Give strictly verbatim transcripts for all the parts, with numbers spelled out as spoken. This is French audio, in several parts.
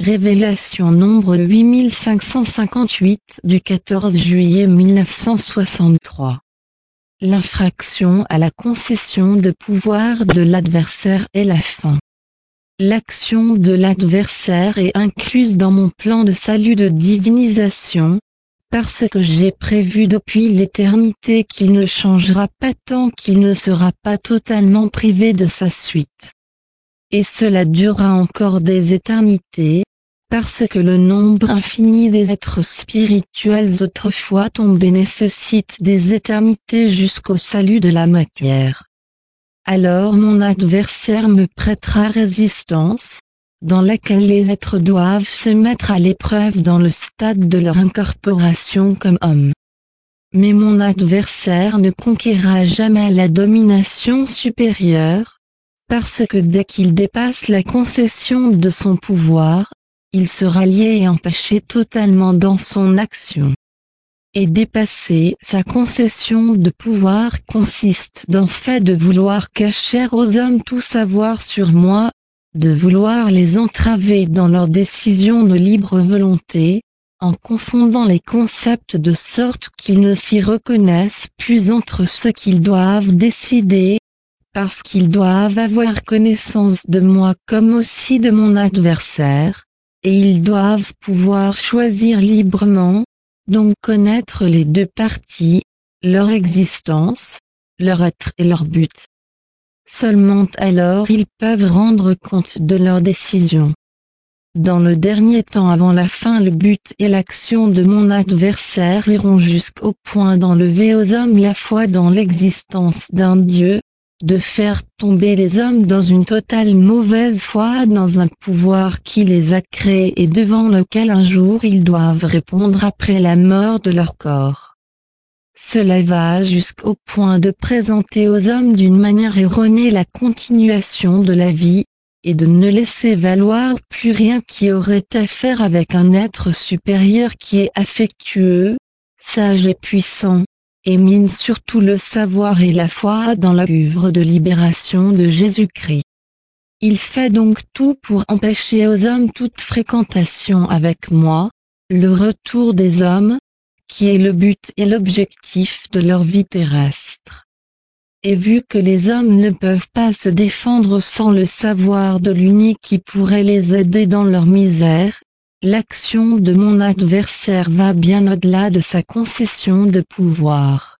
Révélation nombre huit mille cinq cent cinquante-huit du quatorze juillet mille neuf cent soixante-trois. L'infraction à la concession de pouvoir de l'adversaire est la fin. L'action de l'adversaire est incluse dans mon plan de salut de divinisation, parce que j'ai prévu depuis l'éternité qu'il ne changera pas tant qu'il ne sera pas totalement privé de sa suite. Et cela durera encore des éternités, parce que le nombre infini des êtres spirituels autrefois tombés nécessite des éternités jusqu'au salut de la matière. Alors mon adversaire me prêtera résistance, dans laquelle les êtres doivent se mettre à l'épreuve dans le stade de leur incorporation comme hommes. Mais mon adversaire ne conquérera jamais la domination supérieure, parce que dès qu'il dépasse la concession de son pouvoir, il sera lié et empêché totalement dans son action. Et dépasser sa concession de pouvoir consiste dans fait de vouloir cacher aux hommes tout savoir sur moi, de vouloir les entraver dans leurs décisions de libre volonté, en confondant les concepts de sorte qu'ils ne s'y reconnaissent plus entre ce qu'ils doivent décider, parce qu'ils doivent avoir connaissance de moi comme aussi de mon adversaire, et ils doivent pouvoir choisir librement, donc connaître les deux parties, leur existence, leur être et leur but. Seulement alors ils peuvent rendre compte de leurs décisions. Dans le dernier temps avant la fin, le but et l'action de mon adversaire iront jusqu'au point d'enlever aux hommes la foi dans l'existence d'un Dieu, de faire tomber les hommes dans une totale mauvaise foi dans un pouvoir qui les a créés et devant lequel un jour ils doivent répondre après la mort de leur corps. Cela va jusqu'au point de présenter aux hommes d'une manière erronée la continuation de la vie, et de ne laisser valoir plus rien qui aurait à faire avec un être supérieur qui est affectueux, sage et puissant, et mine surtout le savoir et la foi dans l'œuvre de libération de Jésus-Christ. Il fait donc tout pour empêcher aux hommes toute fréquentation avec moi, le retour des hommes, qui est le but et l'objectif de leur vie terrestre. Et vu que les hommes ne peuvent pas se défendre sans le savoir de l'unique qui pourrait les aider dans leur misère, l'action de mon adversaire va bien au-delà de sa concession de pouvoir.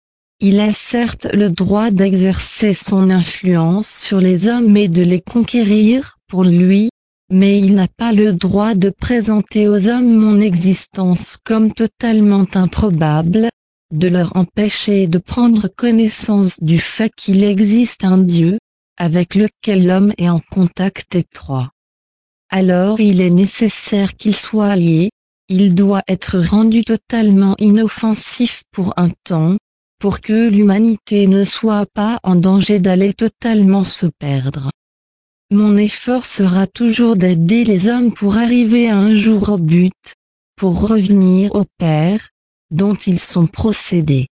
Il a certes le droit d'exercer son influence sur les hommes et de les conquérir pour lui, mais il n'a pas le droit de présenter aux hommes mon existence comme totalement improbable, de leur empêcher de prendre connaissance du fait qu'il existe un Dieu, avec lequel l'homme est en contact étroit. Alors il est nécessaire qu'il soit lié, il doit être rendu totalement inoffensif pour un temps, pour que l'humanité ne soit pas en danger d'aller totalement se perdre. Mon effort sera toujours d'aider les hommes pour arriver un jour au but, pour revenir au Père, dont ils sont procédés.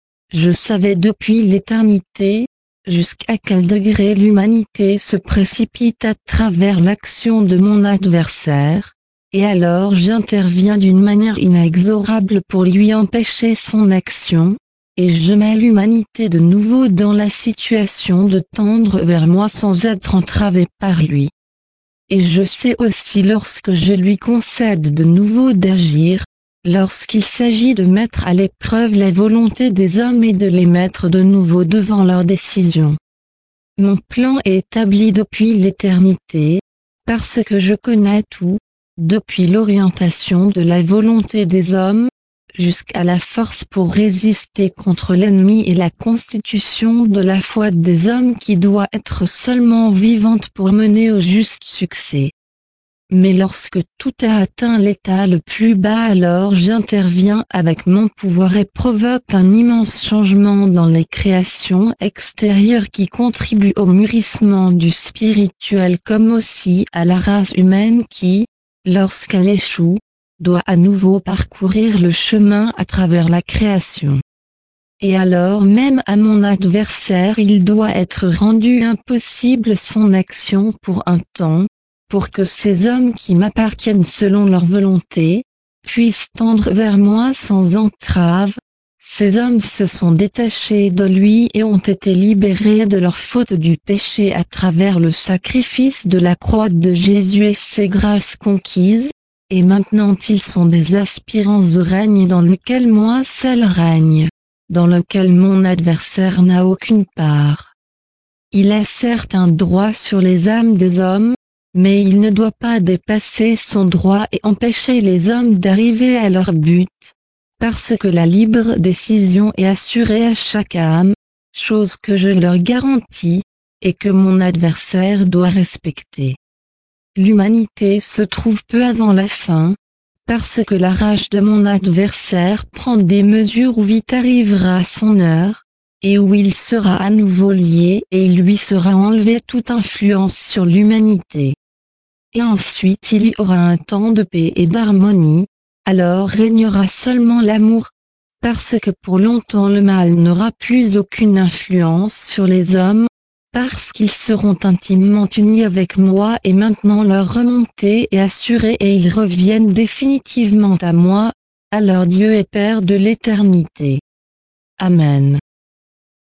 Je savais depuis l'éternité, jusqu'à quel degré l'humanité se précipite à travers l'action de mon adversaire, et alors j'interviens d'une manière inexorable pour lui empêcher son action, et je mets l'humanité de nouveau dans la situation de tendre vers moi sans être entravé par lui. Et je sais aussi lorsque je lui concède de nouveau d'agir, lorsqu'il s'agit de mettre à l'épreuve la volonté des hommes et de les mettre de nouveau devant leurs décisions. Mon plan est établi depuis l'éternité, parce que je connais tout, depuis l'orientation de la volonté des hommes, jusqu'à la force pour résister contre l'ennemi et la constitution de la foi des hommes qui doit être seulement vivante pour mener au juste succès. Mais lorsque tout a atteint l'état le plus bas, alors j'interviens avec mon pouvoir et provoque un immense changement dans les créations extérieures qui contribuent au mûrissement du spirituel comme aussi à la race humaine qui, lorsqu'elle échoue, doit à nouveau parcourir le chemin à travers la création. Et alors même à mon adversaire il doit être rendu impossible son action pour un temps, pour que ces hommes qui m'appartiennent selon leur volonté, puissent tendre vers moi sans entrave. Ces hommes se sont détachés de lui et ont été libérés de leur faute du péché à travers le sacrifice de la croix de Jésus et ses grâces conquises, et maintenant ils sont des aspirants au règne dans lequel moi seul règne, dans lequel mon adversaire n'a aucune part. Il a certes un droit sur les âmes des hommes, mais il ne doit pas dépasser son droit et empêcher les hommes d'arriver à leur but, parce que la libre décision est assurée à chaque âme, chose que je leur garantis, et que mon adversaire doit respecter. L'humanité se trouve peu avant la fin, parce que la rage de mon adversaire prend des mesures où vite arrivera son heure, et où il sera à nouveau lié et il lui sera enlevé toute influence sur l'humanité. Et ensuite il y aura un temps de paix et d'harmonie, alors régnera seulement l'amour, parce que pour longtemps le mal n'aura plus aucune influence sur les hommes, parce qu'ils seront intimement unis avec moi et maintenant leur remontée est assurée et ils reviennent définitivement à moi, à leur Dieu et Père de l'éternité. Amen.